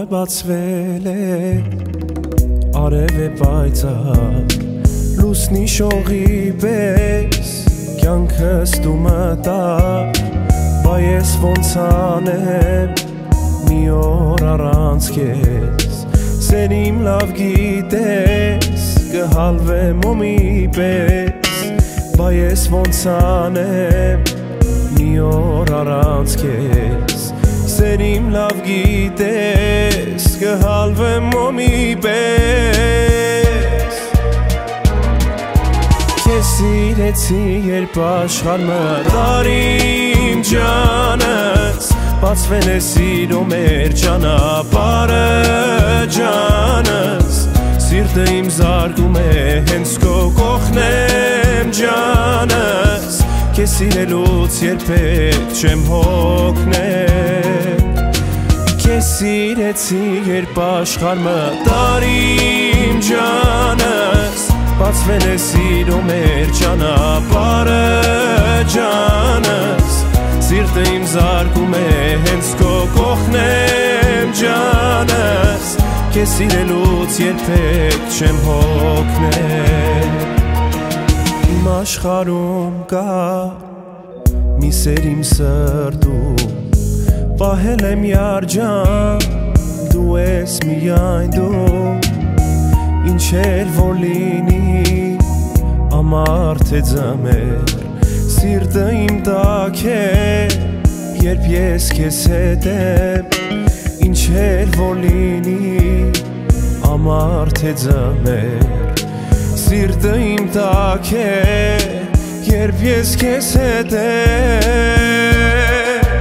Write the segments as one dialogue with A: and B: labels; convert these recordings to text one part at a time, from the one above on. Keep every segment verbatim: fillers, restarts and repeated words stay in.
A: բացվել է արև է պայծառ լուսնի շողի պես կյանքս դու մտար բա ես ոնց անեմ մի օր առանց քեզ սեր իմ լավ գիտես կհալվեմ օմի պես բա ես ոնց անեմ մի օր առանց քեզ սեր իմ լավ գիտես կհալվեմ օմի պես Քեզ սիրեցի երբ աշխարհ մտար իմ ջանս բացվել է սիրո մեր ճանապարհը ջանս Սիրտը իմ զարկում է հենց քո կողքն եմ ջանս Քեզ սիրելուց երբեք չեմ հոգնել Քեզ սիրեցի երբ աշխարհ մտար իմ ջանս Բացվել է սիրո մեր ճանապարհը ջանս Սիրտը իմ զարկում է հենց քո կողքն եմ ջանս Քեզ սիրելուց երբեք չեմ հոգնել Իմ աշխարհում կա մի սեր իմ սրտում Պահել եմ երջան դու ես միայն դու Ինչ էլ որ լինի ամառ թե ձմեռ Սիրտը իմ տակ է երբ ես քեզ հետ եմ Ինչ էլ որ լինի ամառ թե ձմեռ Սիրտը իմ տակ է երբ ես քեզ հետ եմ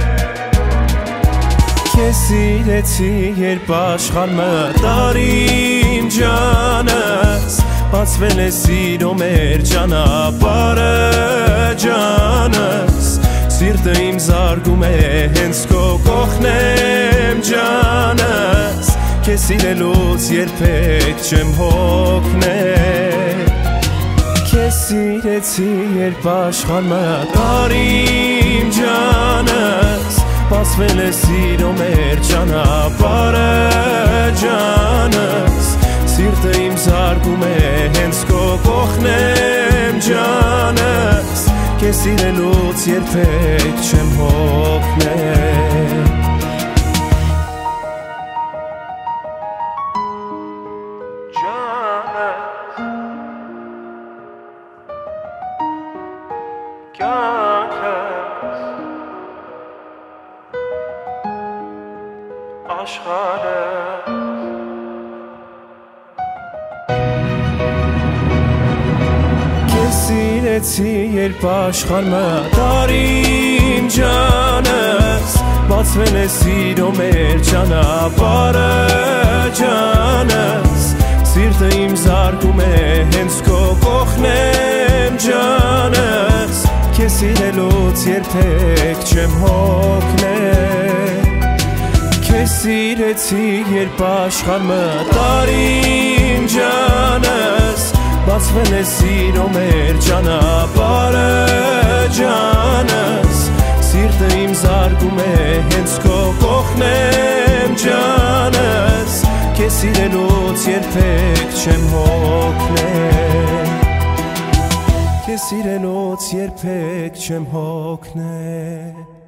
A: Քեզ սիրեցի երբ աշխարհ մտար իմ ջանս Բացվել է սիրո մեր ճանապարհը ջանս Սիրտը իմ զարկում է հենց քո կողքն եմ ջանս Քեզ սիրելուց երբեք չեմ հոգնել Քեզ սիրեցի երբ աշխարհ մտար իմ ջանս Բացվել է սիրո մեր ճանապարհը ջանս Սիրտը իմ զարկում է հենց քո կողքն եմ ջանս Քեզ սիրելուց երբեք չեմ հոգնել Ջանս Կյանքս Աշխարհս Սիրեցի երբ աշխարհ մտար իմ ջանս Բացվել է սիրո մեր ճանապարհը ջանս Սիրտը իմ զարկում է հենց քո կողքն եմ ջանս Քեզ սիրելուց երբեք չեմ հոգնել Քեզ սիրեցի երբ աշխարհ մտար իմ ջանս Բացվել է սիրո մեր ճանապարհը ջանս Սիրտը իմ զարկում է հենց քո կողքն եմ ջանս Քեզ սիրելուց երբեք չեմ հոգնել Քեզ սիրելուց երբեք չեմ հոգնել